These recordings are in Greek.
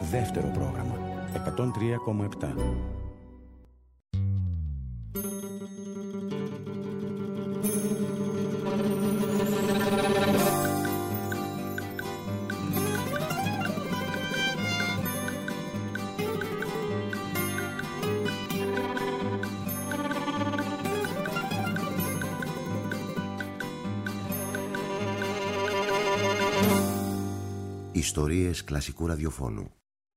Δεύτερο πρόγραμμα 103,7. Ιστορίες κλασικού ραδιοφώνου.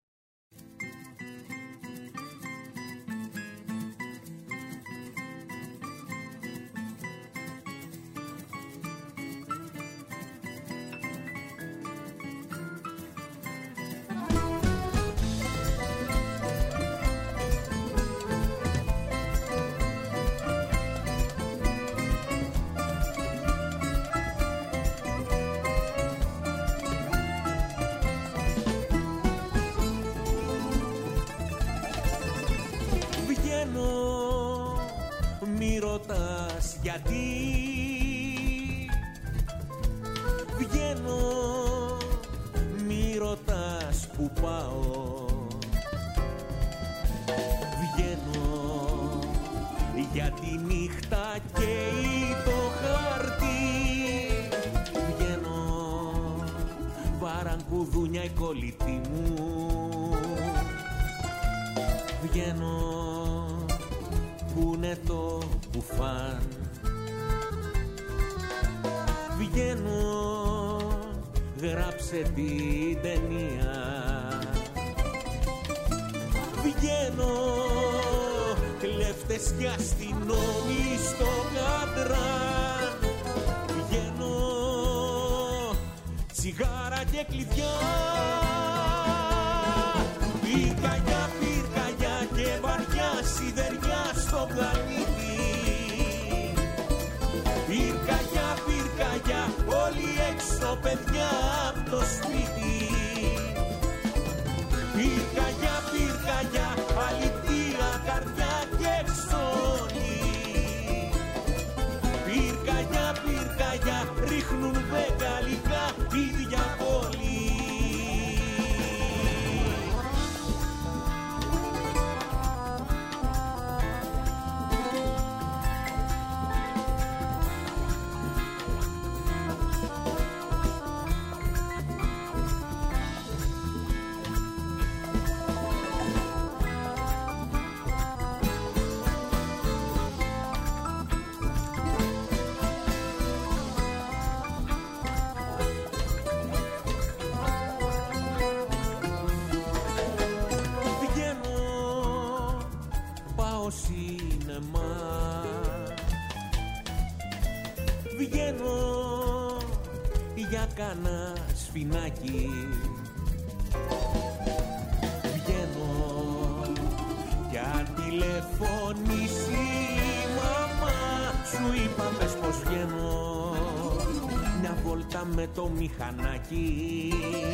Το μηχανάκι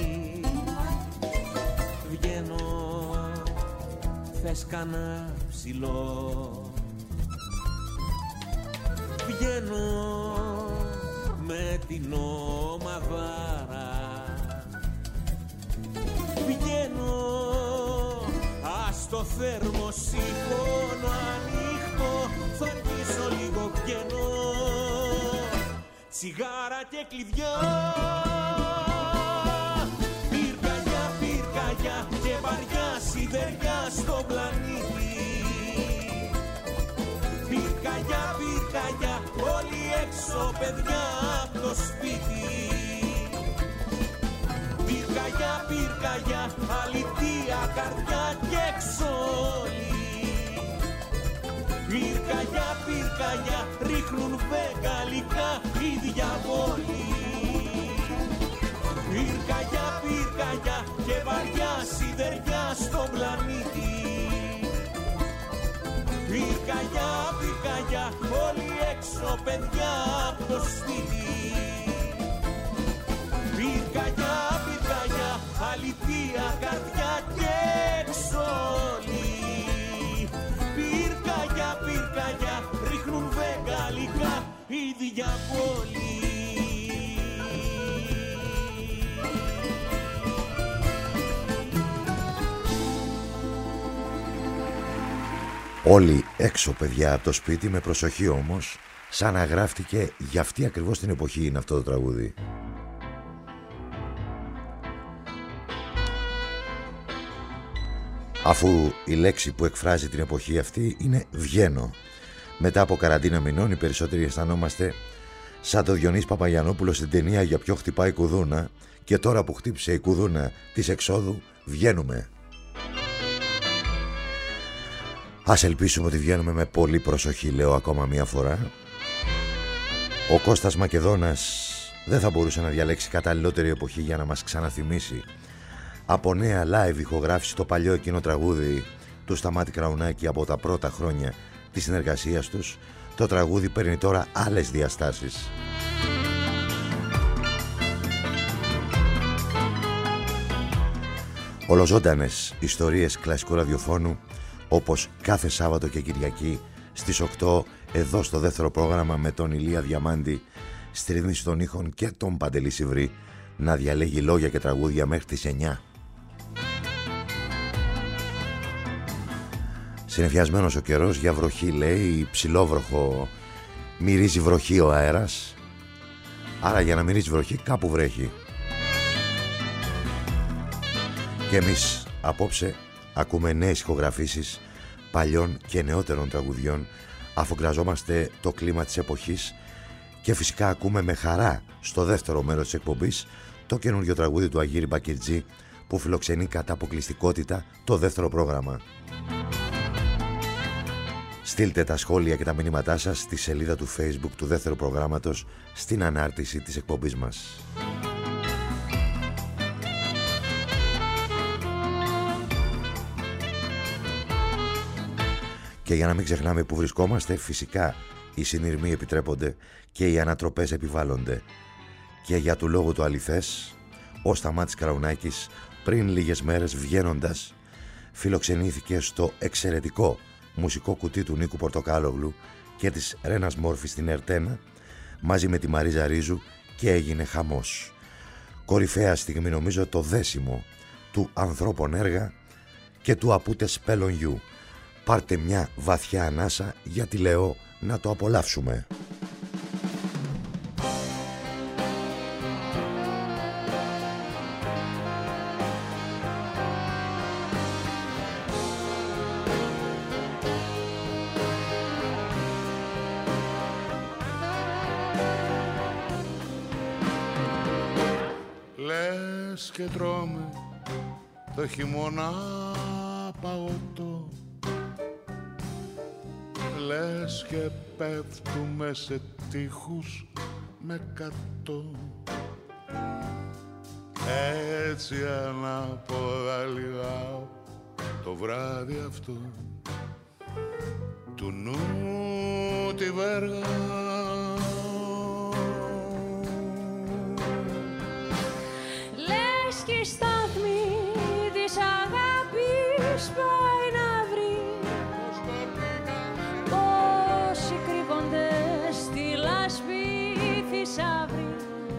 βγαίνω, θες κανένα ψηλό, βγαίνω με την ομαδάρα, βγαίνω ας το θερμοσύφωνο ανοιχτό, θα αρχίσω λίγο, βγαίνω τσιγάρα και κλειδιά. Πυρκαγιά, πυρκαγιά και βαριά σιδεριά στο πλανήτη. Πυρκαγιά, πυρκαγιά, όλοι έξω παιδιά απ' το σπίτι. Πυρκαγιά, πυρκαγιά, αλήθεια καρδιά και εξόλοι. Πυρκαγιά, πυρκαγιά, ρίχνουν βεγγαλικά οι διαβόλοι. Πυρκαγιά, πυρκαγιά και βαριά σιδεριά στον πλανήτη. Πυρκαγιά, πυρκαγιά, όλοι έξω παιδιά απ' το σπίτι. Πυρκαγιά, πυρκαγιά, αλήθεια καρδιά και εξόλοι. Πυρκαγιά, πυρκαγιά, ρίχνουν βεγγαλικά οι διαβόλοι. Όλοι έξω, παιδιά, από το σπίτι, με προσοχή όμως, σαν να γράφτηκε για αυτή ακριβώς την εποχή είναι αυτό το τραγούδι. Αφού η λέξη που εκφράζει την εποχή αυτή είναι βγαίνω. Μετά από καραντίνα μηνών οι περισσότεροι αισθανόμαστε σαν το Διονύση Παπαγιαννόπουλο στην ταινία «Για ποιο χτυπάει η κουδούνα», και τώρα που χτύπησε η κουδούνα της εξόδου βγαίνουμε. Ας ελπίσουμε ότι βγαίνουμε με πολύ προσοχή, λέω ακόμα μία φορά. Ο Κώστας Μακεδόνας δεν θα μπορούσε να διαλέξει καταλληλότερη εποχή για να μας ξαναθυμίσει από νέα live ηχογράφηση το παλιό εκείνο τραγούδι του Σταμάτη Κραουνάκη από τα πρώτα χρόνια της συνεργασίας τους. Το τραγούδι παίρνει τώρα άλλες διαστάσεις. Ολοζώντανες ιστορίες κλασικού ραδιοφώνου, όπως κάθε Σάββατο και Κυριακή στις 8 εδώ στο δεύτερο πρόγραμμα, με τον Ηλία Διαμάντη στη ρύθμιση των ήχων και τον Παντελή Σιβρή να διαλέγει λόγια και τραγούδια μέχρι τις 9. Συνεφιασμένος ο καιρός για βροχή, λέει, ψηλόβροχο, μυρίζει βροχή ο αέρας. Άρα για να μυρίζει βροχή κάπου βρέχει. Και εμείς απόψε ακούμε νέες ηχογραφήσεις παλιών και νεότερων τραγουδιών, αφού γραζόμαστε το κλίμα της εποχής, και φυσικά ακούμε με χαρά στο δεύτερο μέρος της εκπομπής το καινούργιο τραγούδι του Αγύρη Μπακυρτζή, που φιλοξενεί κατά αποκλειστικότητα το δεύτερο πρόγραμμα. Στείλτε τα σχόλια και τα μηνύματά σας στη σελίδα του Facebook του δεύτερου προγράμματος στην ανάρτηση της εκπομπής μας. Και για να μην ξεχνάμε που βρισκόμαστε, φυσικά οι συνειρμοί επιτρέπονται και οι ανατροπές επιβάλλονται. Και για του λόγου του αληθές, ο Σταμάτης Κραουνάκης πριν λίγες μέρες βγαίνοντας φιλοξενήθηκε στο εξαιρετικό μουσικό κουτί του Νίκου Πορτοκάλογλου και της Ρένας Μόρφη στην Ερτένα, μαζί με τη Μαρίζα Ρίζου, και έγινε χαμός. Κορυφαία στιγμή, νομίζω, το δέσιμο του ανθρώπων έργα και του Απούτερ Σπέλονιου. Πάρτε μια βαθιά ανάσα, γιατί λέω να το απολαύσουμε. Λες και τρώμε το χειμώνα παγωτό, λες και πέφτουμε σε τείχους με 100. Έτσι ανάποδα λιγάω το βράδυ αυτό του νου τη βέργα. Λες και η στάθμη της αγάπης πάει να βρει πόσοι κρύβονται στη λάσπη θησαύρη,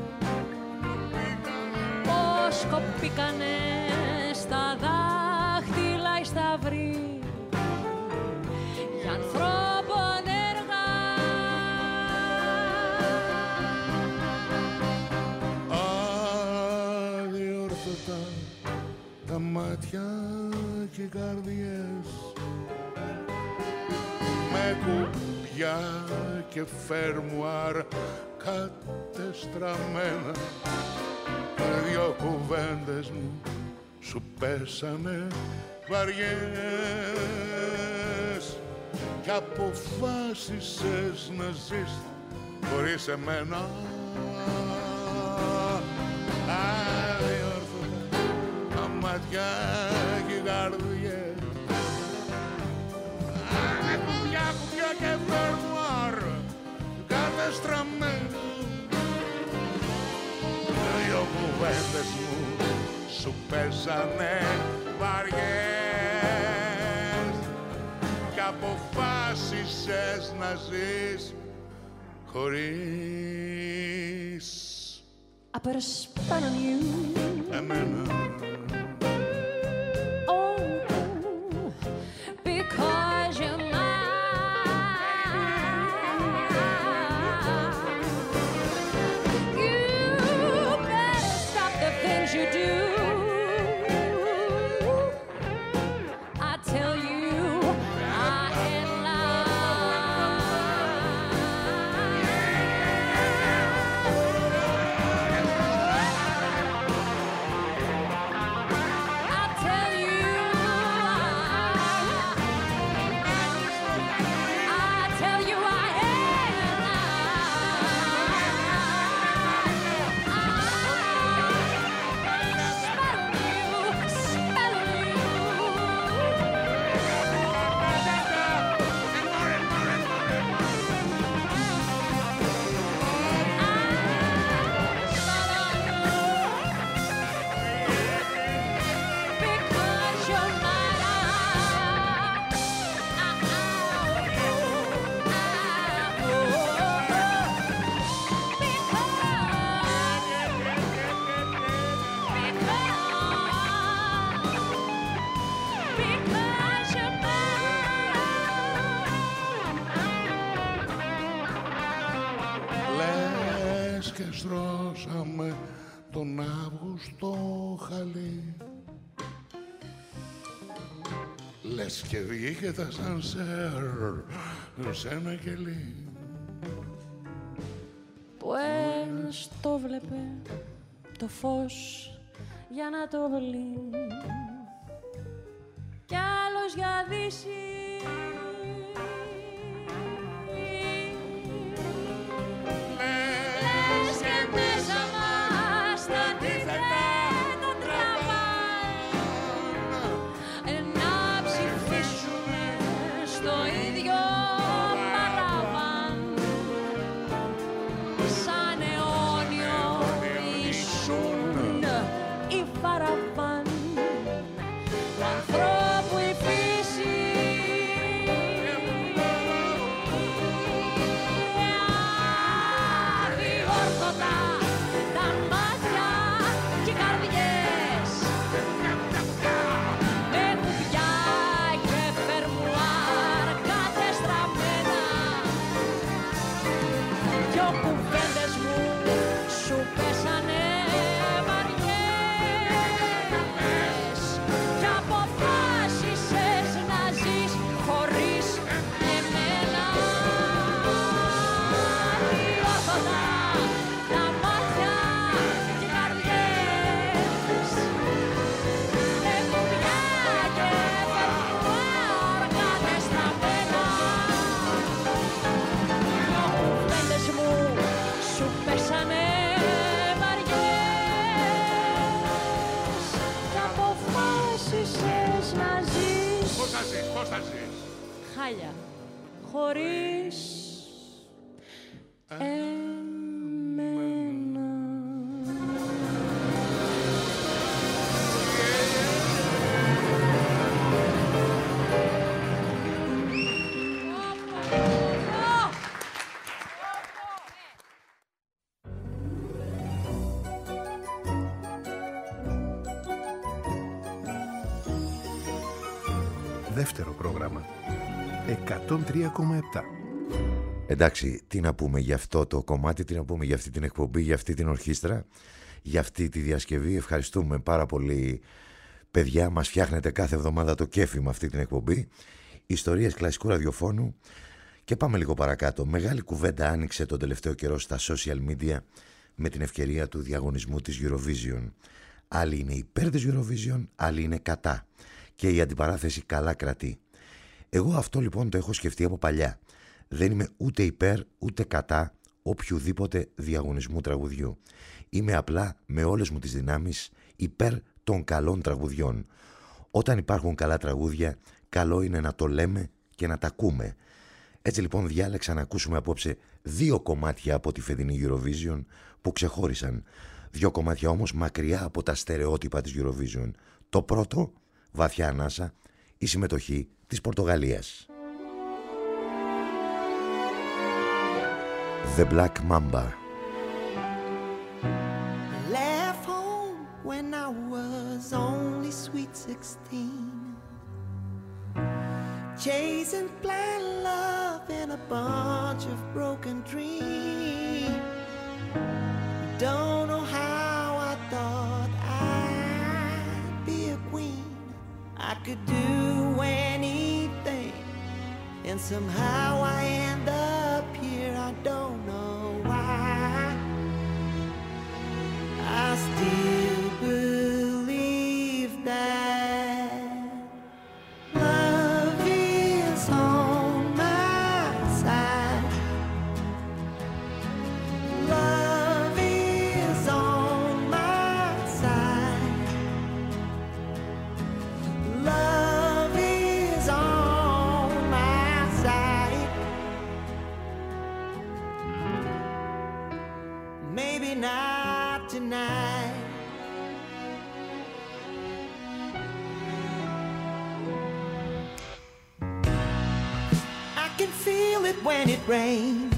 πως κοπήκανε στα δάχτυλα οι σταυροί για ανθρώπων έργα. Αδιόρθωτα τα μάτια και οι καρδιές, με κουπιά και φέρμουαρ κατεστραμμένα, δυο κουβέντες μου σου πέσανε βαριές κι αποφάσισες να ζεις χωρίς εμένα. Αδιόρθωτα τα μάτια και οι καρδιές, κουπιά και φέρμουαρ κατεστραμμένα, δυο κουβέντες μου σου πέσανε βαριές κι αποφάσισες να ζεις χωρίς I put a spell on you. εμένα. Oh, because you're my στρώσαμε τον Αύγουστο χαλί. Λες και βγήκε τα σανσέρ σε ένα κελί. Που ένας το βλέπε το φως για να το βλέπει κι άλλος για δύση. Λες και μέσα μας τα αντίθετα τραβάνε να ψηφίσουμε στο ίδιο παραβάν. Σαν αιώνιο ήσουν η παραβάν του ανθρώπου η φύση. Αδιόρθωτα τα μάτια και οι καρδιές με κουπιά και φερμουάρ κατεστραμμένα. Δυο κουβέντες μου σου πέσανε βαριές κι αποφάσισες να ζεις χωρίς εμένα. Αδιόρθωτα τα μάτια και οι καρδιές με κουπιά και φερμουάρ κατεστραμμένα. Δυο κουβέντες μου σου πέσανε βαριές κι αποφάσισες να ζεις Πώς θα ζεις, πώς θα ζεις? χάλια χωρίς εμένα. Δεύτερο πρόγραμμα 103,7. Εντάξει, τι να πούμε για αυτό το κομμάτι, τι να πούμε για αυτή την εκπομπή, για αυτή την ορχήστρα, για αυτή τη διασκευή. Ευχαριστούμε πάρα πολύ, παιδιά. Μας φτιάχνετε κάθε εβδομάδα το κέφι με αυτή την εκπομπή. Ιστορίες κλασικού ραδιοφώνου. Και πάμε λίγο παρακάτω. Μεγάλη κουβέντα άνοιξε τον τελευταίο καιρό στα social media με την ευκαιρία του διαγωνισμού της Eurovision. Άλλοι είναι υπέρ της Eurovision, άλλοι είναι κατά. Και η αντιπαράθεση καλά κρατεί. Εγώ αυτό λοιπόν το έχω σκεφτεί από παλιά. Δεν είμαι ούτε υπέρ ούτε κατά οποιουδήποτε διαγωνισμού τραγουδιού. Είμαι απλά με όλες μου τις δυνάμεις υπέρ των καλών τραγουδιών. Όταν υπάρχουν καλά τραγούδια, καλό είναι να το λέμε και να τα ακούμε. Έτσι λοιπόν διάλεξα να ακούσουμε απόψε 2 κομμάτια από τη φετινή Eurovision που ξεχώρισαν. 2 κομμάτια όμως μακριά από τα στερεότυπα της Eurovision. Το πρώτο, βαθιά ανάσα, η συμμετοχή της Πορτογαλίας. The Black Mamba. Left home when I was only sweet 16, chasing blind love and a bunch of broken dreams. Don't know how I thought I'd be a queen. I could do anything, and somehow I end up here. I don't know why. I still believe that love is on my side. Love is on my side. Love is on my side. Maybe not tonight. I can feel it when it rains.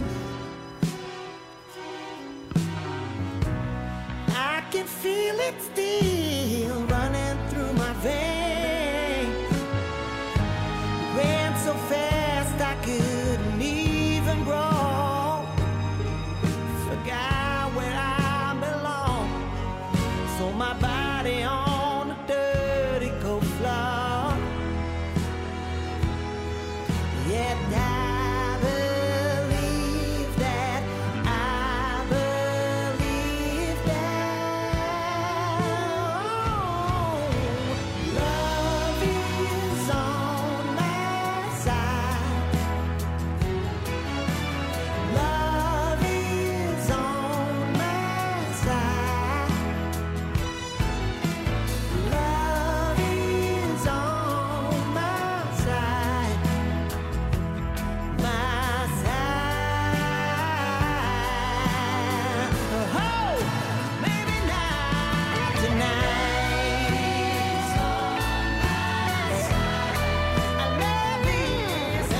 I can feel it still running through my veins. Ran so fast I couldn't even grow. Forgot where I Saw my body on the dirty cold floor. Yet I believe that, I believe that love is on my side. Love is on my side. Love is on my side. My side. Oh, maybe not tonight. I love is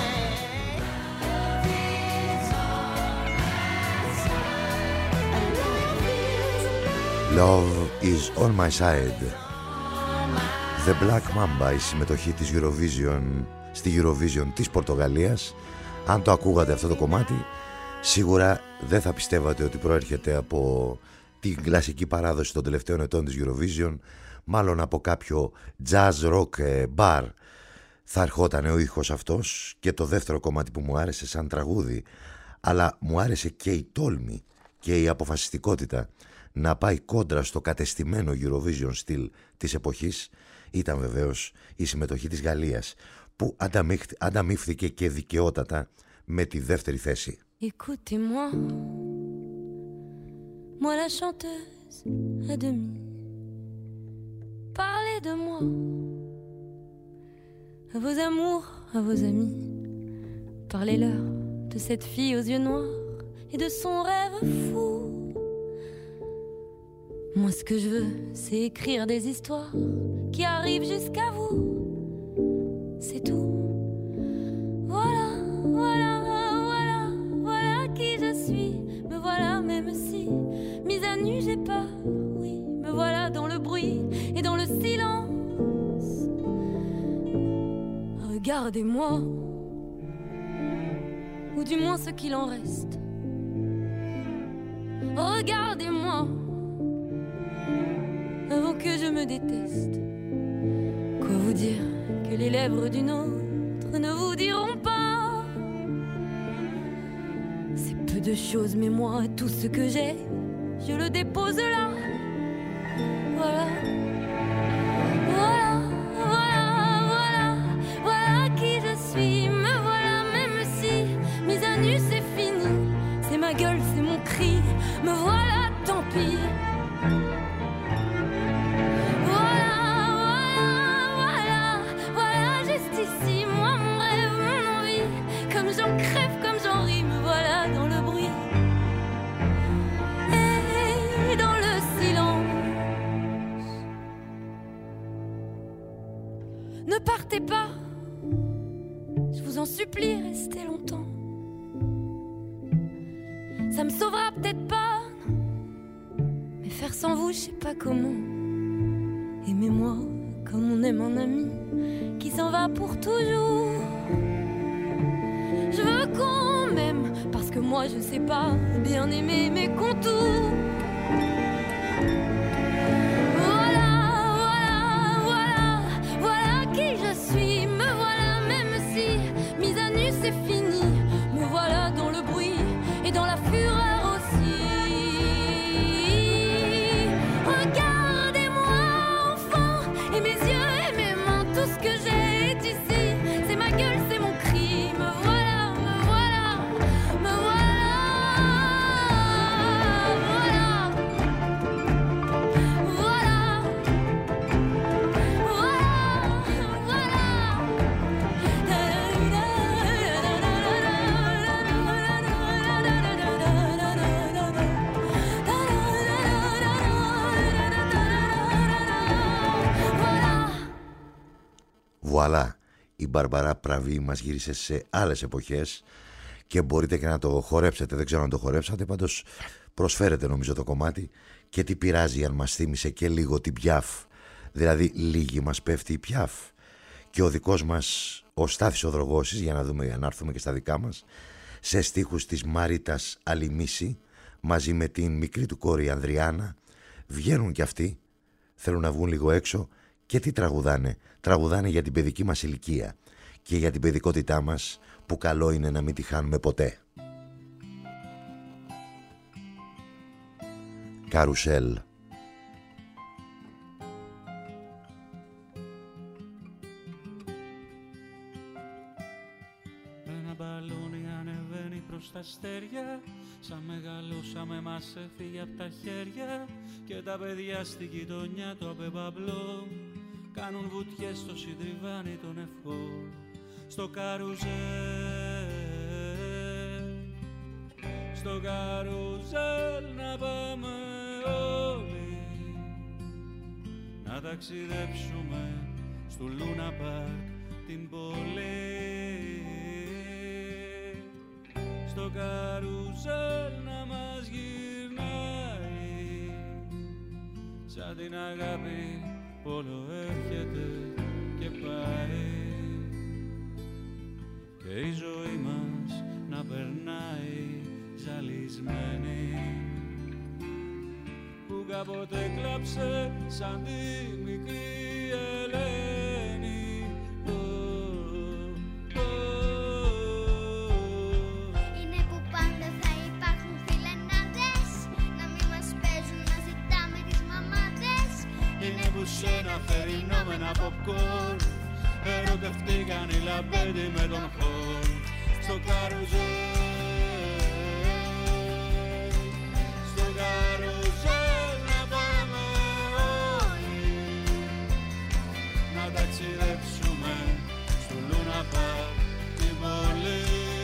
Love is on my side. The Black Mamba, η συμμετοχή της Eurovision στη Eurovision της Πορτογαλίας. Αν το ακούγατε αυτό το κομμάτι, σίγουρα δεν θα πιστεύατε ότι προέρχεται από την κλασική παράδοση των τελευταίων ετών της Eurovision, μάλλον από κάποιο jazz rock bar θα ερχόταν ο ήχος αυτός. Και το δεύτερο κομμάτι που μου άρεσε σαν τραγούδι, αλλά μου άρεσε και η τόλμη και η αποφασιστικότητα να πάει κόντρα στο κατεστημένο Eurovision στυλ της εποχής, ήταν βεβαίως η συμμετοχή της Γαλλίας, που ανταμείφθηκε και δικαιότατα με τη δεύτερη θέση. Écoutez-moi, moi la chanteuse à demi. Parlez de moi, à vos amours, à vos amis. Parlez-leur de cette fille aux yeux noirs et de son rêve fou. Moi ce que je veux, c'est écrire des histoires qui arrivent jusqu'à vous. C'est tout. Voilà, voilà, voilà, voilà qui je suis. Me voilà même si, mise à nu j'ai peur, oui. Me voilà dans le bruit et dans le silence. Regardez-moi, ou du moins ce qu'il en reste. Regardez-moi, avant que je me déteste. Quoi vous dire que les lèvres d'une autre ne vous diront pas? C'est peu de choses, mais moi, tout ce que j'ai, je le dépose là. Voilà, voilà, voilà, voilà, voilà qui je suis. Me voilà même si, mise à nu c'est fini. C'est ma gueule, c'est mon cri. Me voilà, tant pis. Ici, moi, mon rêve, mon envie, comme j'en crève, comme j'en ris, me voilà dans le bruit et dans le silence. Ne partez pas, je vous en supplie, restez longtemps. Ça me sauvera peut-être pas, mais faire sans vous, je sais pas comment. Aimez-moi comme on aime un ami qui s'en va pour toujours. Je veux qu'on m'aime parce que moi je sais pas bien aimer mes contours. Voilà, voilà, voilà, voilà qui je suis. Me voilà même si, mise à nu c'est fini. Me voilà dans le bruit et dans la fureur aussi. Regardez-moi enfant et mes yeux et mes mains, tout ce que j'ai est ici. C'est ma gueule, c'est mon cri. Me voilà, me voilà, me voilà, voilà, voilà, Βουαλά, η Μπαρμπαρά Πραβή μας γύρισε σε άλλες εποχές και μπορείτε και να το χορέψετε, δεν ξέρω αν το χορέψατε, πάντως προσφέρετε νομίζω το κομμάτι. Και τι πειράζει αν μας θύμισε και λίγο την Πιάφ, δηλαδή λίγη μας πέφτει η Πιάφ. Και ο δικός μας ο Στάθης ο Δρογώσης, για να δούμε, να έρθουμε και στα δικά μας, σε στίχους της Μάριτας Αλιμίση μαζί με την μικρή του κόρη Ανδριάνα, βγαίνουν κι αυτοί θέλουν να βγουν λίγο έξω και τι τραγουδάνε? Τραγουδάνε για την παιδική μας ηλικία και για την παιδικότητά μας που καλό είναι να μην τη χάνουμε ποτέ. Καρουσέλ. Ένα μπαλόνι ανεβαίνει προς τα αστέρια, σαν μεγαλώσαμε μας έφυγε απ' τα χέρια και τα παιδιά στην γειτονιά το απεμπαμπλό κάνουν βουτιές στο συντριβάνι των ευχών. Στο καρουζέλ, στο καρουζέλ να πάμε όλοι, να ταξιδέψουμε στο Λούνα Παρκ την πόλη. Στο καρουζέλ να μας γυρνάει, σαν την αγάπη που όλο έρχεται και πάει, και η ζωή μας να περνάει ζαλισμένη, που κάποτε κλάψε σαν τη μικρή Ελένη. Είναι που πάντα θα υπάρχουν φιλενάδες, να μην μας παίζουν να ζητάμε τις μαμάδες. Είναι που σε ένα θερινό με ένα popcorn ερωτευτήκαν οι λαμπέντι με τον χορν. Στο καρουζέλ, στο καρουζέλ να πάμε όλοι, να ταξιδέψουμε στο Λούνα Παρκ την πόλη.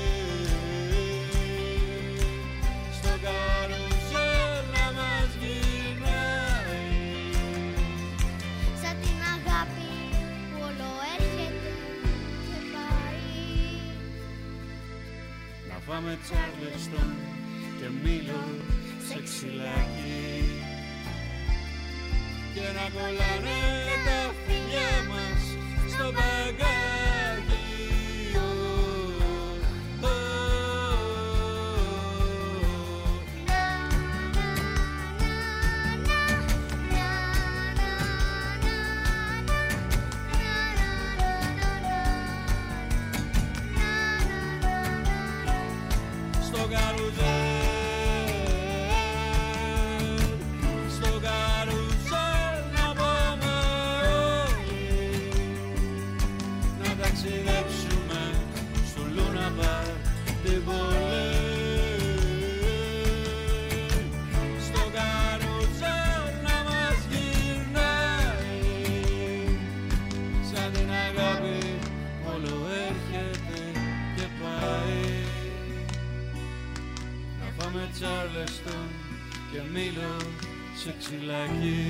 Στο καρουζέλ να μας γυρνάει, Σαν την αγάπη που όλο έρχεται και πάει. να φάμε Τσάρλεστον και Μήλο σε ξυλάκι, και να κολλάνε τα φιλιά μας στο μπαγκάκι. Στο καρουζέλ, στο καρουζέλ να πάμε όλοι, να ταξιδέψουμε στο Λούνα Παρκ την πόλη. Στο καρουζέλ να μας γυρνάει, σαν την αγάπη όλο έρχεται και πάει. Να πάμε Τσάρλεστον και Μήλο σε ξυλάκι,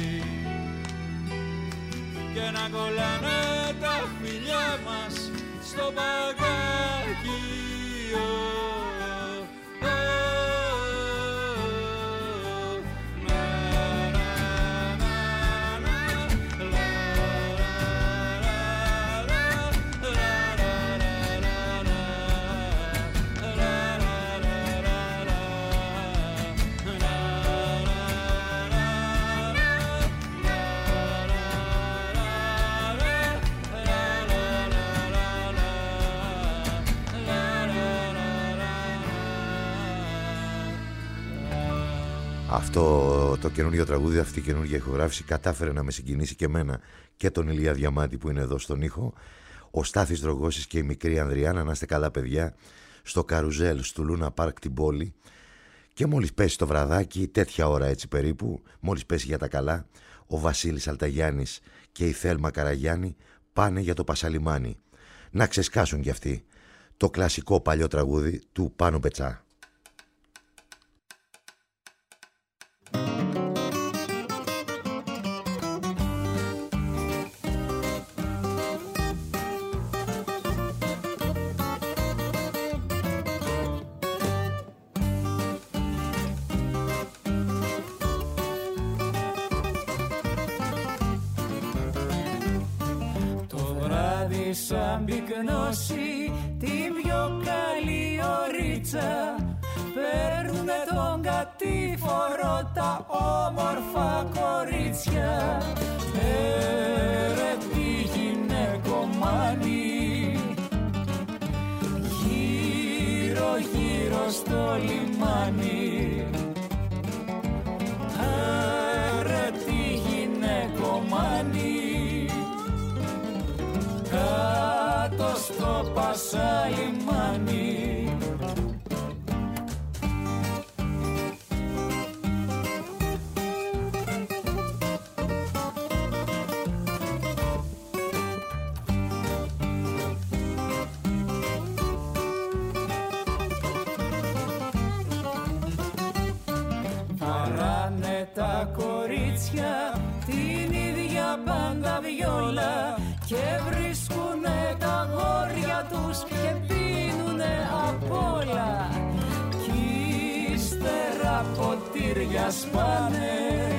και να κολλάνε τα φιλιά μας στο μπαγκάκι. Αυτό το καινούργιο τραγούδι, αυτή η καινούργια ηχογράφηση κατάφερε να με συγκινήσει και εμένα και τον Ηλία Διαμάτη που είναι εδώ στον ήχο. Ο Στάθης Δρογώσης και η μικρή Ανδριάννα, να είστε καλά παιδιά, στο καρουζέλ του Λούνα Παρκ την πόλη. Και μόλις πέσει το βραδάκι, τέτοια ώρα έτσι περίπου, μόλις πέσει για τα καλά, ο Βασίλης Αλταγιάννης και η Θέλμα Καραγιάννη πάνε για το Πασαλιμάνι. Να ξεσκάσουν κι αυτοί το κλασικό παλιό τραγούδι του Πάνο Πετσά. Σαν πυκνώσει την πιο καλή ωρίτσα, παίρνουνε τον κατήφορο τα όμορφα κορίτσια. στο λιμάνι. Άρε τι γυναικομάνι, κάτω στο Πασαλιμάνι. Τα κορίτσια την ίδια πάντα βιόλα και βρίσκουνε τα γόρια τους και πίνουνε απ' όλα κι ύστερα ποτήρια σπάνε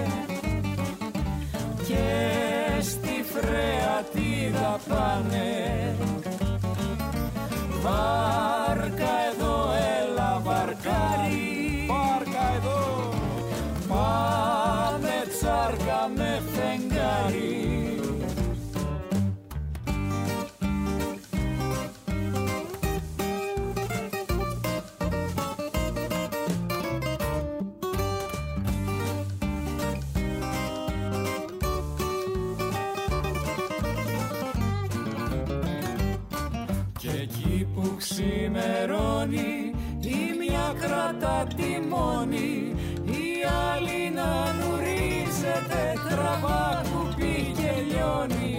και στη φρεατίδα πάνε. Βάρκα εδώ, έλα βαρκάρι, βάρκα εδώ, πάμε τσάρκα με φεγγάρι. Και εκεί που ξημερώνει η μια κρατά τιμόνι, η άλλη να νουρίζεται, τραβά κουπί και λιώνει.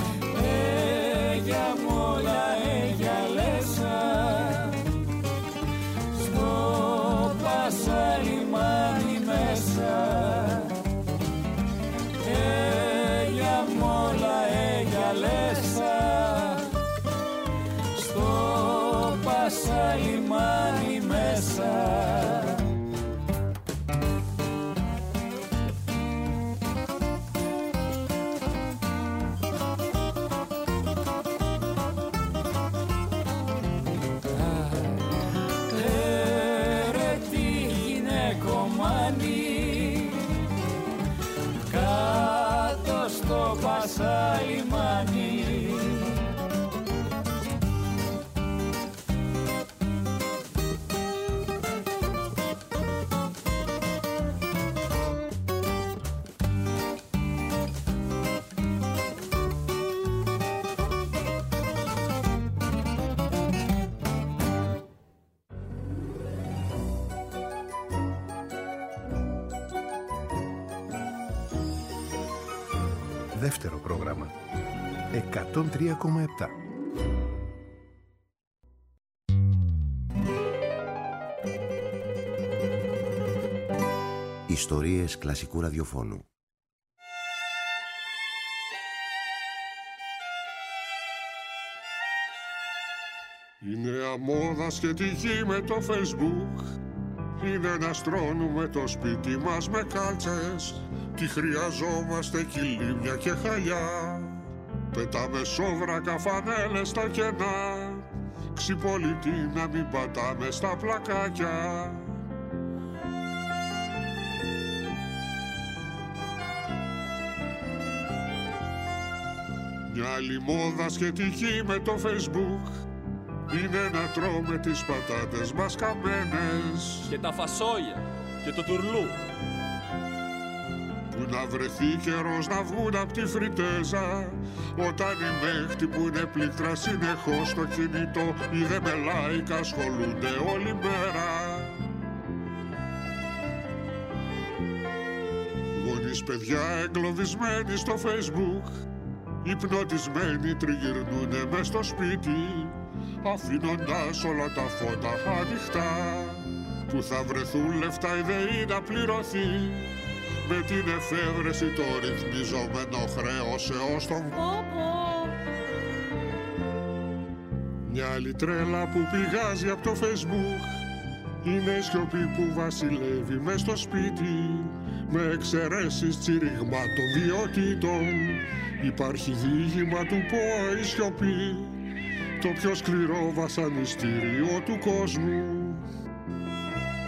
Για μόλα, για λέσα στο Πασαλιμάνι μέσα. Για μόλα, για λέσα στο Πασαλιμάνι μέσα. Κάτω στο Πασαλιμάνι. Δεύτερο πρόγραμμα 103,7. Ιστορίες κλασικού ραδιοφώνου. Η νέα μόδα σχετική με το Facebook είναι να στρώνουμε το σπίτι μας με κάλτσες. Τι χρειαζόμαστε κυλίμια και χαλιά. Πετάμε σόβρακα, φανέλες στα κενά. Ξυπολιτή να μην πατάμε στα πλακάκια. Μια άλλη μόδα σχετική με το Facebook είναι να τρώμε τις πατάτες μας καμένες και τα φασόλια και το τουρλού. Που να βρεθεί καιρός να βγουν απ' τη φριτέζα όταν οι παίχτοι που είναι πλήκτρα συνεχώς στο κινητό ή δε με like ασχολούνται όλη μέρα. Γονείς παιδιά εγκλωβισμένοι στο Facebook, υπνοτισμένοι τριγυρνούνε μες στο σπίτι, αφήνοντας όλα τα φώτα ανοιχτά. Που θα βρεθούν λεφτά η ΔΕΗ να πληρωθεί με την εφεύρεση το ρυθμιζόμενο χρέος έως τον κόπο. Μια άλλη τρέλα που πηγάζει από το Facebook είναι η σιωπή που βασιλεύει μες στο σπίτι, με εξαιρέσεις τσιριγμάτων βιωτήτων. Υπάρχει διήγημα του ΠΟΕ η σιωπή, το πιο σκληρό βασανιστήριο του κόσμου.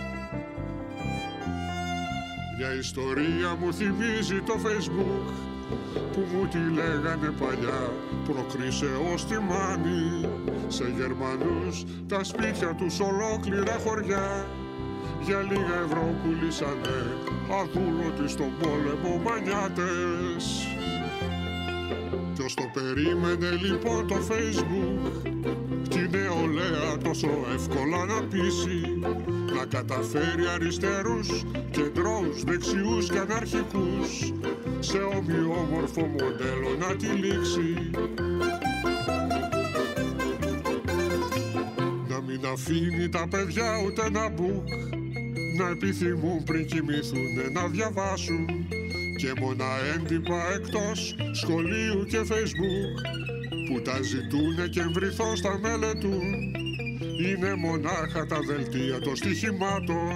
Μια ιστορία μου θυμίζει το Facebook, που μου τη λέγανε παλιά προκρίσεως τη μάνη. Σε Γερμανούς τα σπίτια τους ολόκληρα χωριά για λίγα ευρώ πουλήσανε αδούλωτοι στον πόλεμο μανιάτες. Ποιος το περίμενε λοιπόν το Facebook, τη νεολαία τόσο εύκολα να πείσει, να καταφέρει αριστερούς, κεντρώους, δεξιούς και αναρχικούς σε ομοιόμορφο μοντέλο να τυλίξει. Να μην αφήνει τα παιδιά ούτε ένα μπουκ να επιθυμούν πριν κοιμηθούν να διαβάσουν, και μόνα έντυπα εκτός σχολείου και Facebook που τα ζητούνε και εμβριθώς τα μελετούν είναι μονάχα τα δελτία των στοιχημάτων.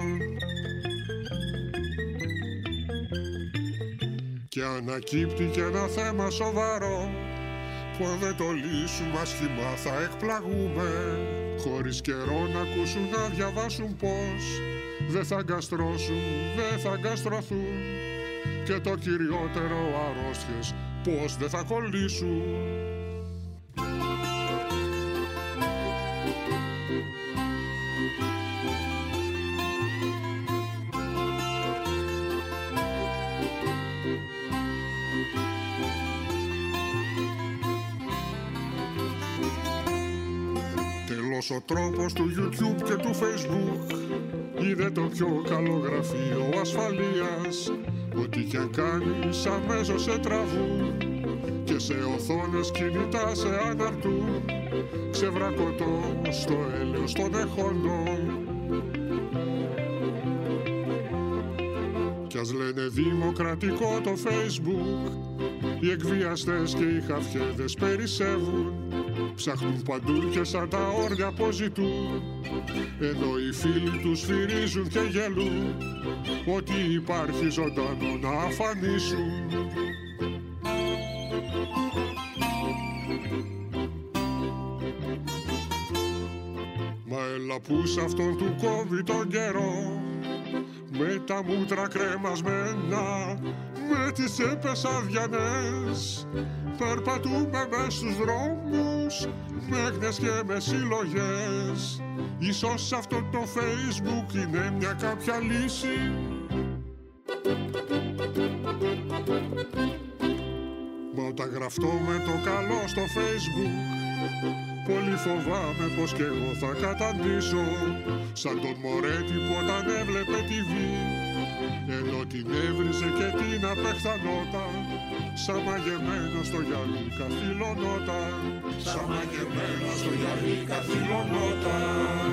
Και ανακύπτει και ένα θέμα σοβαρό που αν δεν το λύσουμε ασχημά θα εκπλαγούμε, χωρίς καιρό να ακούσουν να διαβάσουν πως δεν θα αγκαστρώσουν, δεν θα αγκαστρωθούν, και το κυριότερο αρρώστιες πως δεν θα κολλήσουν. Τέλος ο τρόπος του YouTube και του Facebook είναι το πιο καλό γραφείο ασφαλείας. Ό,τι κι αν κάνεις αμέσως σε τραβούν και σε οθόνες κινητά σε αναρτούν, ξεβρακωτώ στο έλεος των εχόντων. Κι ας λένε δημοκρατικό το Facebook, οι εκβιαστές και οι χαφιέδες περισσεύουν, ψάχνουν παντού και σαν τα όρια αποζητούν, ενώ οι φίλοι τους φυρίζουν και γελούν ότι υπάρχει ζωντανό να αφανίσουν. Μα έλα που σ' αυτόν του κόβει τον καιρό, με τα μούτρα κρεμασμένα, με τις τσέπες αδιανές, περπατούμε μες στους δρόμους, μέγνες και με συλλογές. Ίσως αυτό το Facebook είναι μια κάποια λύση. Μα όταν γραφτώ με το καλό στο Facebook, πολύ φοβάμαι πως κι εγώ θα καταντήσω σαν τον Μωρέτη που όταν έβλεπε TV, ενώ την έβριζε και την απεχθανόταν, σαν μαγεμένο στο γυαλί καθυλωνόταν, σαν μαγεμένο στο γυαλί καθυλωνόταν.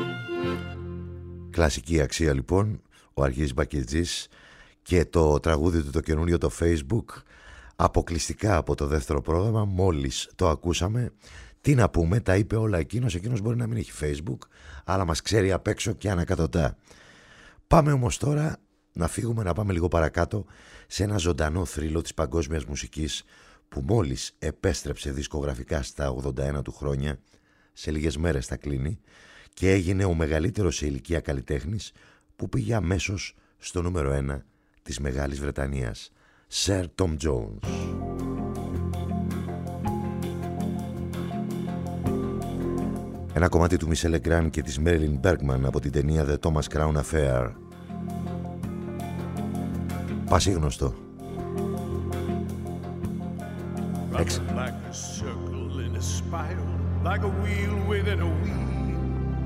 Κλασική αξία λοιπόν, ο Αργύρης Μπακετζής και το τραγούδι του το καινούριο το Facebook, αποκλειστικά από το δεύτερο πρόγραμμα, μόλις το ακούσαμε. Τι να πούμε, τα είπε όλα εκείνος μπορεί να μην έχει Facebook, αλλά μας ξέρει απ' έξω και ανακατοτά. Πάμε όμως τώρα να φύγουμε, να πάμε λίγο παρακάτω σε ένα ζωντανό θρύλο της παγκόσμιας μουσικής που μόλις επέστρεψε δισκογραφικά στα 81 του χρόνια, σε λίγες μέρες θα κλείνει, και έγινε ο μεγαλύτερος σε ηλικία καλλιτέχνης που πήγε αμέσως στο νούμερο 1 της Μεγάλης Βρετανίας, Sir Tom Jones. Ένα κομμάτι του Michel Legrand και της Marilyn Bergman από την ταινία The Thomas Crown Affair. Πασίγνωστο. Like a circle in a spiral, like a wheel within a wheel,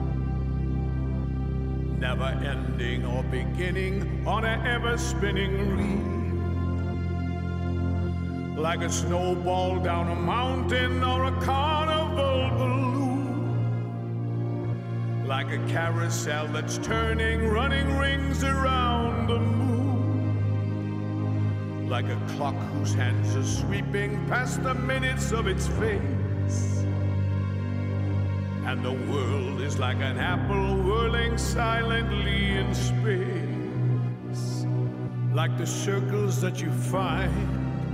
never ending or beginning on an ever spinning reel, like a snowball down a mountain or a carnival balloon, like a carousel that's turning, running rings around the moon, like a clock whose hands are sweeping past the minutes of its face, and the world is like an apple whirling silently in space, like the circles that you find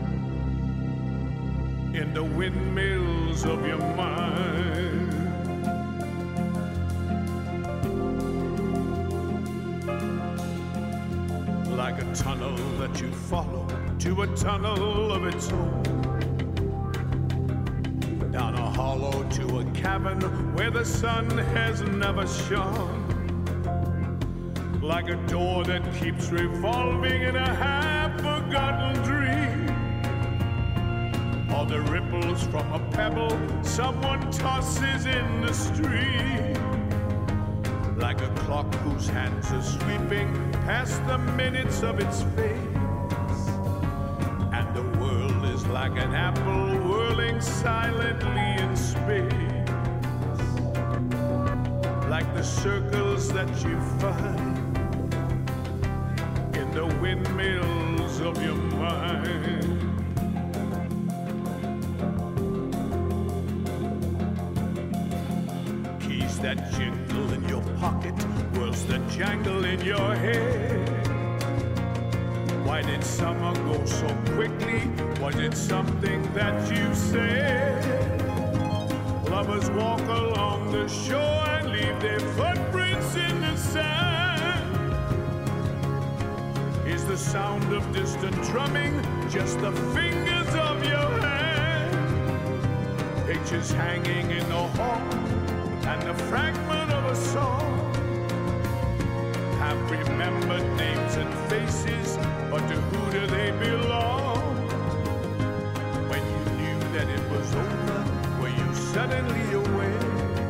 in the windmills of your mind. Like like a tunnel that you follow to a tunnel of its own, down a hollow to a cavern where the sun has never shone, like a door that keeps revolving in a half-forgotten dream, or the ripples from a pebble someone tosses in the stream, like a clock whose hands are sweeping past the minutes of its face, and the world is like an apple whirling silently in space, like the circles that you find in the windmills of your mind. Keys that jingle in your pocket, words that jangle in your head. Why did summer go so quickly? Was it something that you said? Lovers walk along the shore and leave their footprints in the sand. Is the sound of distant drumming just the fingers of your hand? Pictures hanging in the hall and a fragment of a song have remembered names and faces, but to who do they belong? When you knew that it was over, were you suddenly aware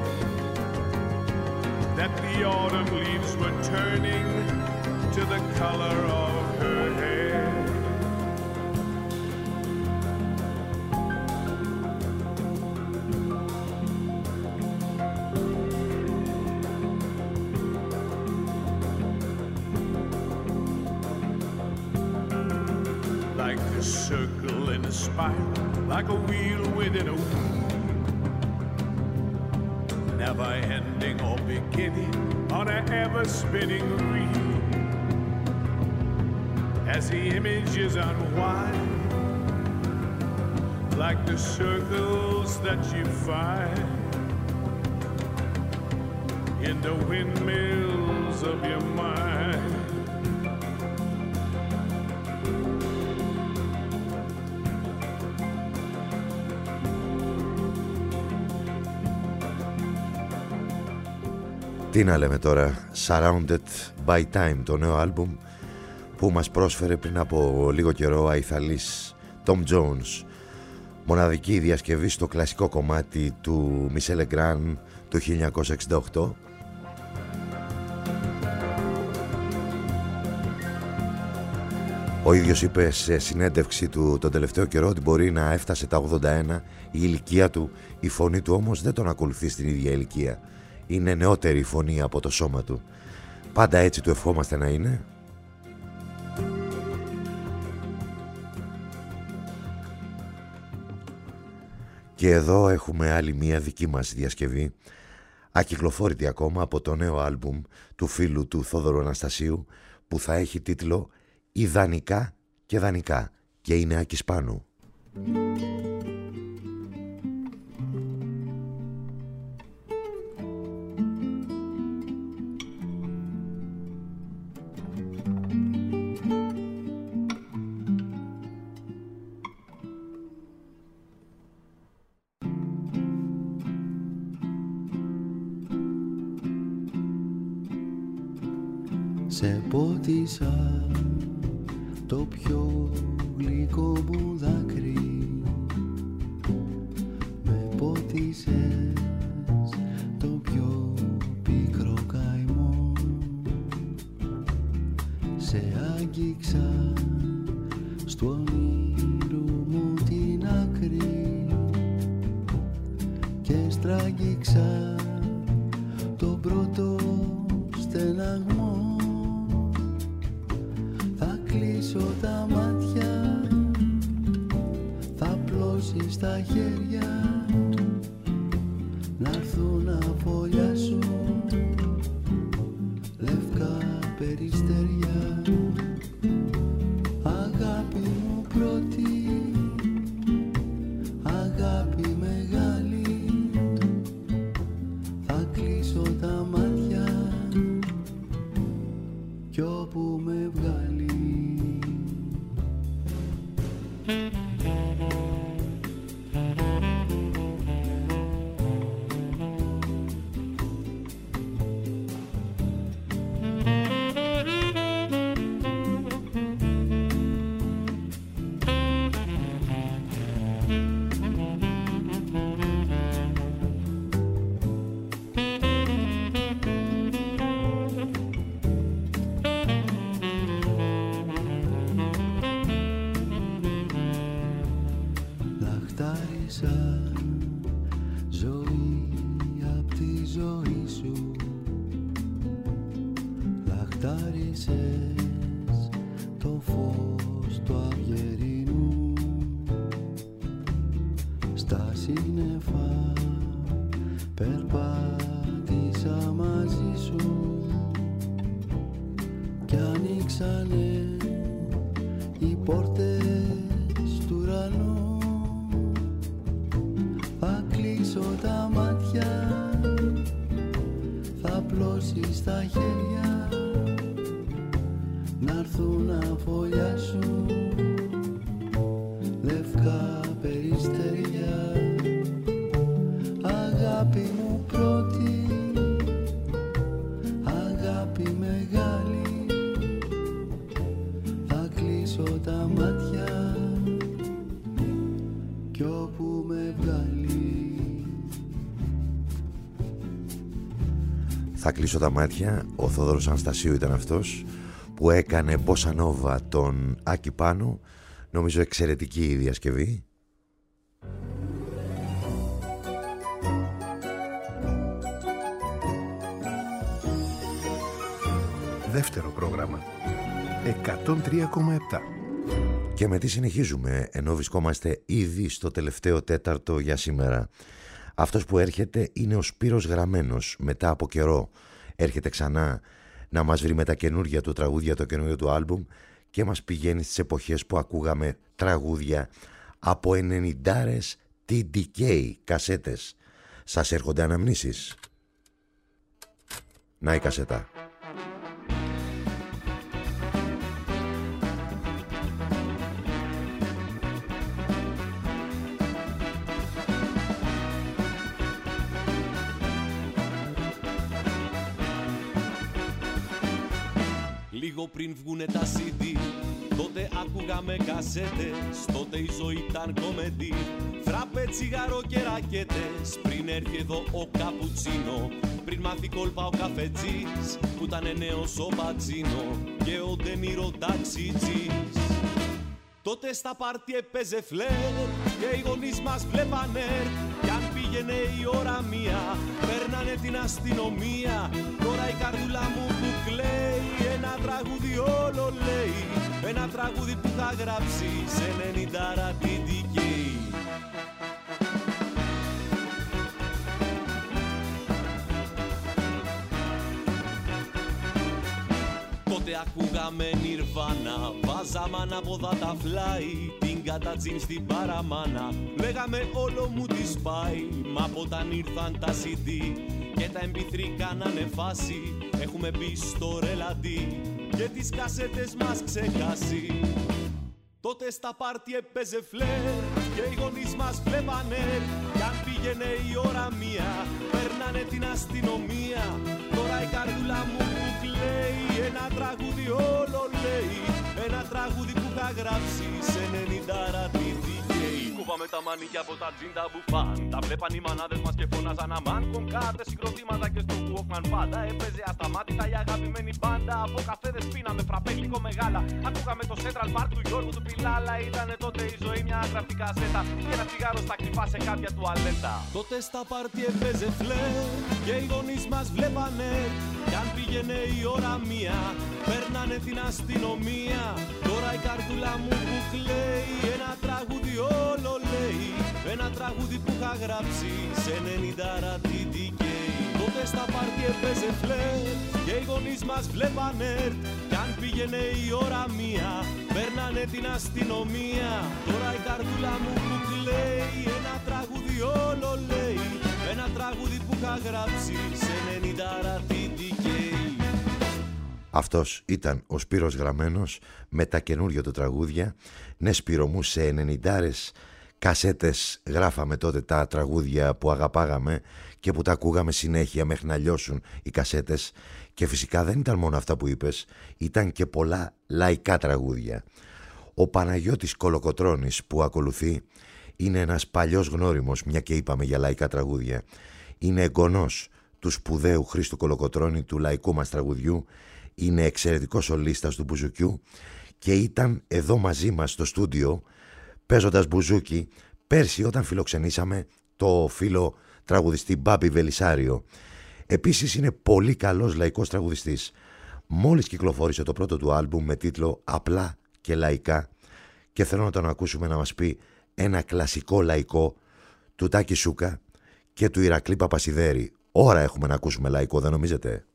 that the autumn leaves were turning to the color of her hair? Like a circle in a spiral, like a wheel within a wheel, never ending or beginning on an ever-spinning reel. As the images unwind, like the circles that you find in the windmills of your mind. Τι να λέμε τώρα, Surrounded by Time, το νέο άλμπουμ που μας πρόσφερε πριν από λίγο καιρό αϊθαλής Tom Jones. Μοναδική διασκευή στο κλασικό κομμάτι του Michel Legrand του 1968. Ο ίδιος είπε σε συνέντευξη του τον τελευταίο καιρό ότι μπορεί να έφτασε τα 81 η ηλικία του, η φωνή του όμως δεν τον ακολουθεί στην ίδια ηλικία. Είναι νεότερη η φωνή από το σώμα του. Πάντα έτσι του ευχόμαστε να είναι. Και εδώ έχουμε άλλη μία δική μας διασκευή, ακυκλοφόρητη ακόμα, από το νέο άλμπουμ του φίλου του Θόδωρου Αναστασίου, που θα έχει τίτλο «Ιδανικά και δανεικά» και είναι Άκης Πάνου. Σε πότισα το πιο γλυκό μου δάκρυ, με πότισες το πιο πικρό καημό, σε άγγιξα στο όνειρο μου την άκρη και στράγγιξα το πρώτο στεναγμό. Κλείσω τα μάτια, θα πλώσεις τα χέρια, να'ρθούν να φωλιάσουν λευκά περιστέρια. Αγάπη μου πρώτη, αγάπη μεγάλη, θα κλείσω τα μάτια, Λαχτάρισα ζωή απ' τη ζωή σου. Λαχτάρισες το φως του αυγερινού. Στα σύννεφα περπάτησα μαζί σου κι ανοίξανε οι πόρτες του ουρανού. Θα κλείσω τα μάτια, θα πλώσεις τα χέρια, να'ρθούν να φωλιάσουν λευκά περιστέρια. Αγάπη μου πρώτη, αγάπη μεγάλη, θα κλείσω τα μάτια κι όπου με βγάλει. Θα κλείσω τα μάτια. Ο Θόδωρος Αναστασίου ήταν αυτός που έκανε Bossa Nova τον Άκη Πάνο. Νομίζω εξαιρετική η διασκευή. Δεύτερο πρόγραμμα 103,7. Και με τι συνεχίζουμε, ενώ βρισκόμαστε ήδη στο τελευταίο τέταρτο για σήμερα. Αυτός που έρχεται είναι ο Σπύρος Γραμμένος. Μετά από καιρό έρχεται ξανά να μας βρει με τα καινούργια του τραγούδια, το καινούργιο του άλμπουμ, και μας πηγαίνει στις εποχές που ακούγαμε τραγούδια από 90's TDK κασέτες. Σας έρχονται αναμνήσεις? Να η κασέτα. Λίγο πριν βγουνε τα CD, τότε ακούγαμε κασέτες, τότε η ζωή ήταν κομεντή. Φράπε, τσιγάρο και ρακέτες, πριν έρθει εδώ ο καπουτσίνο, πριν μάθει κόλπα ο καφετζής, που ήταν νέος ο Πατσίνο και ο Ντενίρο ταξιτζής. Τότε στα πάρτι έπαιζε φλερ και οι γονείς μας βλέπανε, κι αν πήγαινε η ώρα μία, παίρνανε την αστυνομία. Τώρα η καρδούλα μου που κλαίει, ένα τραγούδι όλο λέει, ένα τραγούδι που θα γράψει σε 90's TDK. Τότε ακούγαμε Nirvana, βάζαμε ανάποδα τα φλάι, την κατατζίν στην παραμάνα. Λέγαμε όλο μου τη σπάει, μα όταν ήρθαν τα CD και τα MP3 κάνανε φάση, έχουμε μπει στο ρελαντί και τις κασέτες μας ξεχάσει. Τότε στα πάρτι έπαιζε φλερ και οι γονείς μας βλέπανε, κι αν πήγαινε η ώρα μία, παίρνανε την αστυνομία. Τώρα η καρδούλα μου που κλαίει, ένα τραγούδι όλο λέει, ένα τραγούδι που θα γράψει σε 90's TDK. Κούβαμε τα μανίκια από τα τζίντα μπουφάν, τα βλέπαν οι μανάδες μας και φώναζαν αμάν. Κονκάρτες, συγκροτήματα και στο Walkman πάντα έπαιζε ασταμάτητα η αγαπημένη μπάντα. Από καφέδες πίναμε φραπέ λίγο μεγάλα, ακούγαμε το Central Park του Γιώργου του Πιλάλα. Ήτανε τότε η ζωή μια γραφτή κασέτα και ένα τσιγάρο στα κρυφά σε κάποια τουαλέτα. Τότε στα πάρτι έπαιζε φλερ και οι γονείς μας βλέπανε, κι αν πήγαινε η ώρα μία, παίρνανε την αστυνομία. Τώρα η καρδούλα μου που κλαίει, ένα τραγούδι όλο λέει, ένα τραγούδι που είχα γράψει σε 90's TDK. Τότε στα πάρτι έπαιζε φλερ και οι γονείς μας βλέπανε, κι αν πήγαινε η ώρα μία, παίρνανε την αστυνομία. Τώρα η καρδούλα μου που κλαίει, ένα τραγούδι όλο λέει, ένα τραγούδι που είχα γράψει σε 90's TDK. Αυτός ήταν ο Σπύρος Γραμμένος με τα καινούργια του τραγούδια. Ναι, Σπύρο μου, σε 90's κασέτες γράφαμε τότε τα τραγούδια που αγαπάγαμε και που τα ακούγαμε συνέχεια μέχρι να λιώσουν οι κασέτες. Και φυσικά δεν ήταν μόνο αυτά που είπες, ήταν και πολλά λαϊκά τραγούδια. Ο Παναγιώτης Κολοκοτρώνης που ακολουθεί είναι ένας παλιός γνώριμος, μια και είπαμε για λαϊκά τραγούδια. Είναι εγγονός του σπουδαίου Χρήστου Κολοκοτρώνη, του λαϊκού μας τραγουδιού. Είναι εξαιρετικός σολίστας του μπουζουκιού και ήταν εδώ μαζί μας στο στούντιο παίζοντας μπουζούκι πέρσι όταν φιλοξενήσαμε το φίλο τραγουδιστή Μπάμπη Βελισάριο. Επίσης είναι πολύ καλός λαϊκός τραγουδιστής. Μόλις κυκλοφόρησε το πρώτο του άλμπουμ με τίτλο «Απλά και λαϊκά» και θέλω να τον ακούσουμε να μας πει ένα κλασικό λαϊκό του Τάκη Σούκα και του Ηρακλή Παπασιδέρη. Ώρα έχουμε να ακούσουμε λαϊκό, δεν νομίζετε?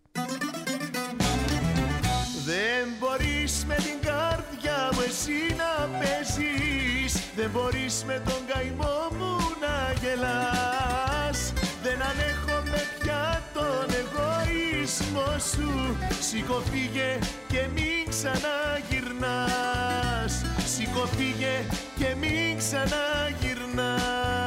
Δεν μπορείς με την καρδιά μου εσύ να παίζεις, δεν μπορείς με τον καημό μου να γελάς, δεν ανέχομαι πια τον εγωισμό σου, σήκω φύγε και μην ξαναγυρνάς, σήκω φύγε και μην ξαναγυρνάς.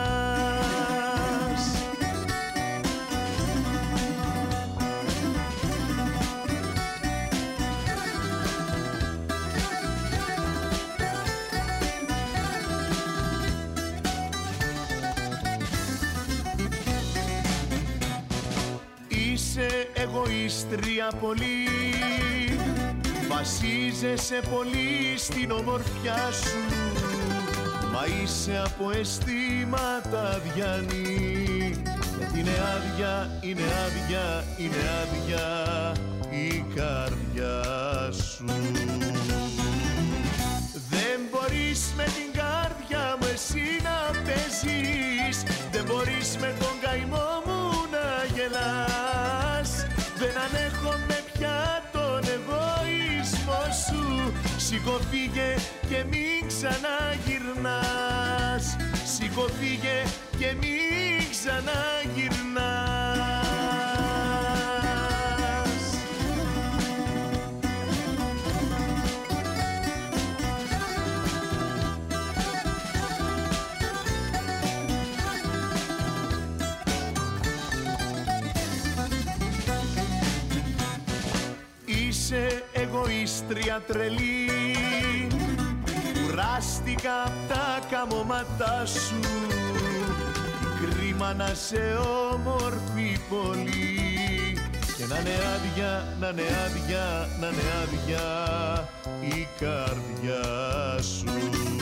Είσαι εγωίστρια πολύ, βασίζεσαι πολύ στην ομορφιά σου, μα είσαι από αισθήματα αδιανή, γιατί είναι άδεια, είναι άδεια, είναι άδεια η καρδιά σου. Δεν μπορείς με την καρδιά μου εσύ να παίζεις, δεν μπορείς με τον καημό μου να γελάς, δεν ανέχομαι πια τον εγωισμό σου, σήκω φύγε και μην ξαναγυρνάς, σήκω φύγε και μην ξαναγυρνάς. Είσαι εγωίστρια τρελή, κουράστηκα απ' τα καμώματά σου, κρίμα να σε όμορφη πολύ και να είναι άδεια, να είναι άδεια, να είναι άδεια η καρδιά σου.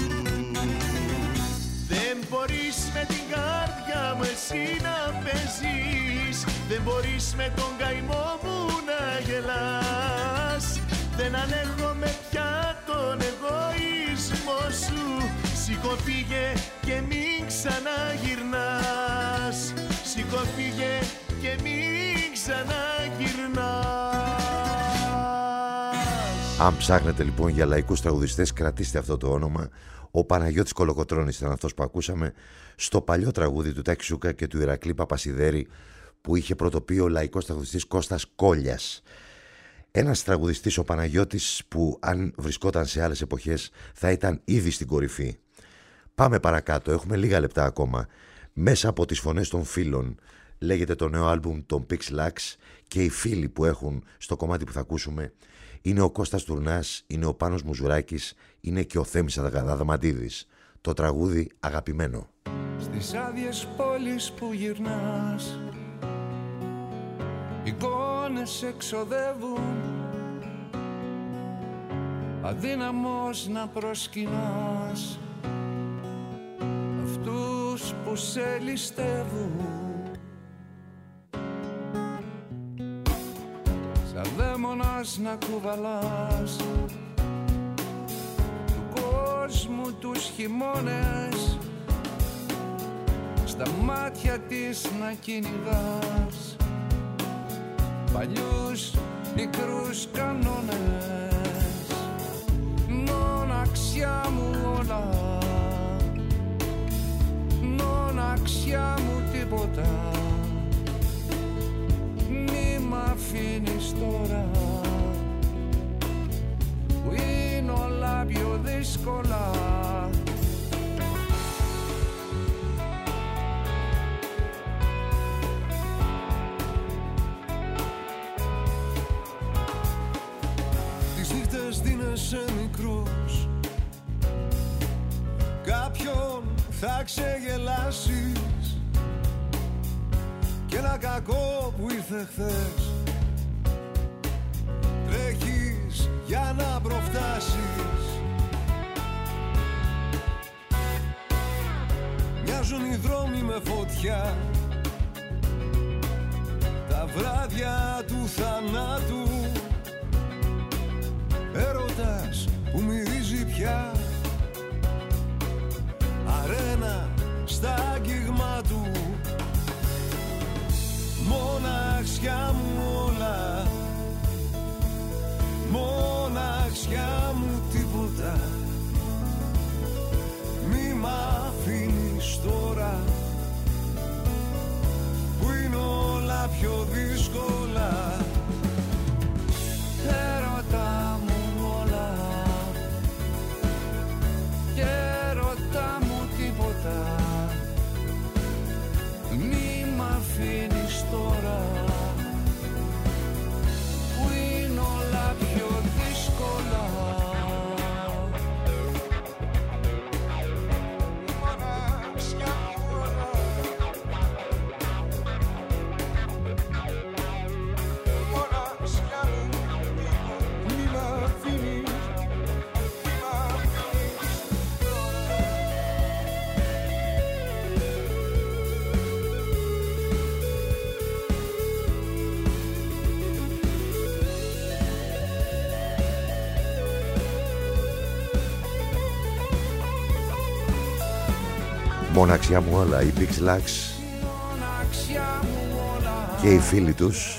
Δεν μπορείς με την καρδιά μου εσύ να παίζεις, δεν μπορείς με τον καημό μου να γελάς, δεν ανέχομαι πια τον εγωισμό σου, σήκω φύγε και μην ξαναγυρνάς, σήκω φύγε και μην ξαναγυρνάς. Αν ψάχνετε λοιπόν για λαϊκούς τραγουδιστές, κρατήστε αυτό το όνομα. Ο Παναγιώτης Κολοκοτρώνης ήταν αυτός που ακούσαμε στο παλιό τραγούδι του Τάκη Σούκα και του Ηρακλή Παπασιδέρη που είχε πρωτοποιεί ο λαϊκός τραγουδιστής Κώστας Κόλιας. Ένας τραγουδιστής ο Παναγιώτης που αν βρισκόταν σε άλλες εποχές θα ήταν ήδη στην κορυφή. Πάμε παρακάτω, έχουμε λίγα λεπτά ακόμα. Μέσα από τις φωνές των φίλων λέγεται το νέο άλμπουμ των Pixlax και οι φίλοι που έχουν στο κομμάτι που θα ακούσουμε είναι ο Κώστας Τουρνάς, είναι ο Πάνος Μουζουράκης, είναι και ο Θέμης Αδαμαντίδης. Το τραγούδι Αγαπημένο. Στις άδειες πόλεις που γυρνάς, εικόνες εξοδεύουν, αδύναμος να προσκυνάς αυτούς που σε ληστεύουν. Σαν δαίμονας να κουβαλάς του κόσμου τους χειμώνες, στα μάτια της να κυνηγάς παλιούς μικρούς κανόνες. Μοναξιά μου όλα, μοναξιά μου τίποτα, μη μ' αφήνεις τώρα που είναι όλα πιο δύσκολα. Τις νύχτες δίνεσαι μικρός, κάποιον θα ξεγελάσεις και ένα κακό που ήρθε χθες τρέχεις για να προφτάσεις. μοιάζουν οι δρόμοι με φωτιά, τα βράδια του θανάτου. Έρωτας που μυρίζει πια αρένα στα άγγιγμα του. Μοναξιά μου όλα, μοναξιά μου τίποτα. Μη μ' αφήνεις τώρα που είναι όλα πιο δύσκολα. Έρωτα μου όλα και έρωτα μου τίποτα. Μη μ' αφήνεις τώρα που είναι όλα πιο δύσκολα. Μοναξιά μου όλα, οι Big Slacks και οι φίλοι τους.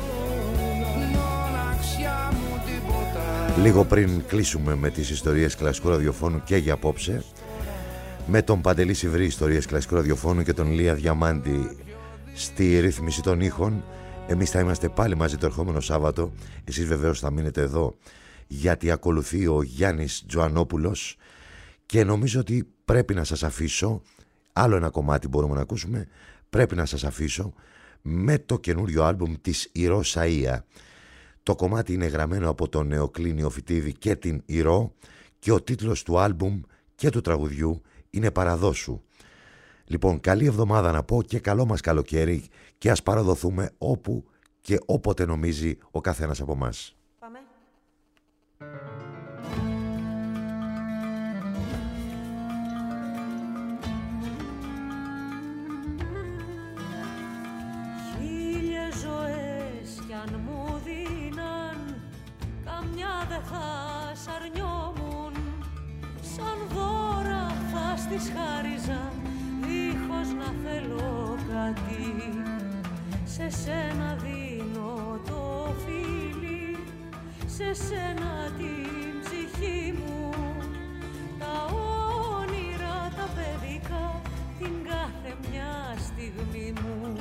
Λίγο πριν κλείσουμε με τις ιστορίες κλασικού ραδιοφώνου και για απόψε, με τον Παντελή Σιβρή, ιστορίες κλασικού ραδιοφώνου, και τον Λία Διαμάντη στη ρύθμιση των ήχων. Εμείς θα είμαστε πάλι μαζί το ερχόμενο Σάββατο. Εσείς βεβαίως θα μείνετε εδώ, γιατί ακολουθεί ο Γιάννης Τζοανόπουλος και νομίζω ότι πρέπει να σας αφήσω. Άλλο ένα κομμάτι μπορούμε να ακούσουμε. Πρέπει να σας αφήσω με το καινούριο άλμπουμ της Ηρώ Σαΐα. Το κομμάτι είναι γραμμένο από τον Νεοκλήνη Οφητίδη και την Ηρώ και ο τίτλος του άλμπουμ και του τραγουδιού είναι Παραδόσου. Λοιπόν, καλή εβδομάδα να πω και καλό μας καλοκαίρι και ας παραδοθούμε όπου και όποτε νομίζει ο καθένας από μας. Πάμε. Θα σ' αρνιόμουν, σαν δώρα θα στις χάριζα, δίχως να θέλω κάτι. Σε σένα δίνω το φίλι, σε σένα την ψυχή μου, τα όνειρα τα παιδικά, την κάθε μια στιγμή μου.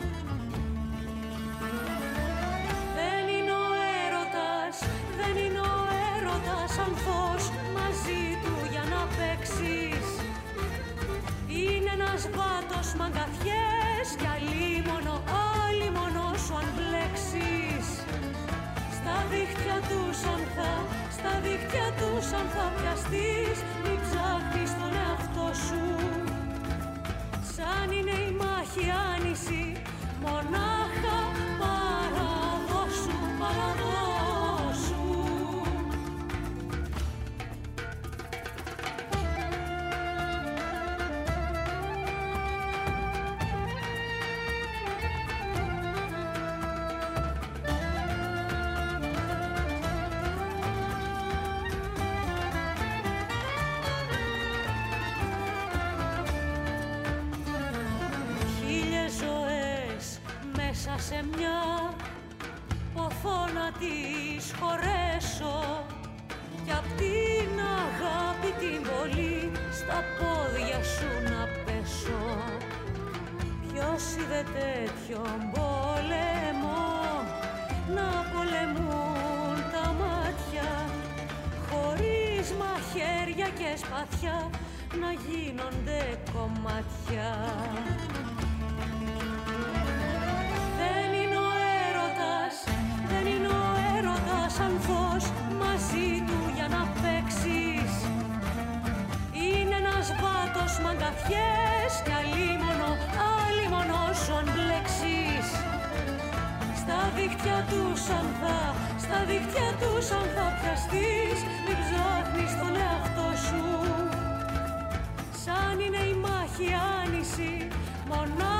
Δεν είναι ο έρωτας, δεν είναι ο έρωτας ανθός μαζί του για να παίξεις. Είναι ένας βάτος μ' αγκαθιές κι αλίμονο σου αν μπλέξεις. Στα δίχτυα τους αν θα πιαστείς, μην ψάχνεις τον εαυτό σου. Σαν είναι η μάχη άνηση, μονάχα παραδόσου, παραδόσου. Σε μια ποθώ να τις χωρέσω κι απ' την αγάπη την πολύ στα πόδια σου να πέσω. Ποιος είδε τέτοιον πόλεμο να πολεμούν τα μάτια, χωρίς μαχαίρια και σπαθιά να γίνονται κομμάτια. Δεν είναι ο έρωτας ανθός μαζί του για να παίξεις. Είναι ένας βάτος μ' αγκαθιές κι αλίμονο σου αν μπλέξεις. Στα δίχτυα τους αν θα πιαστείς, μην ψάχνεις τον εαυτό σου. Σαν είναι η μάχη άνηση, νησί, μονάχα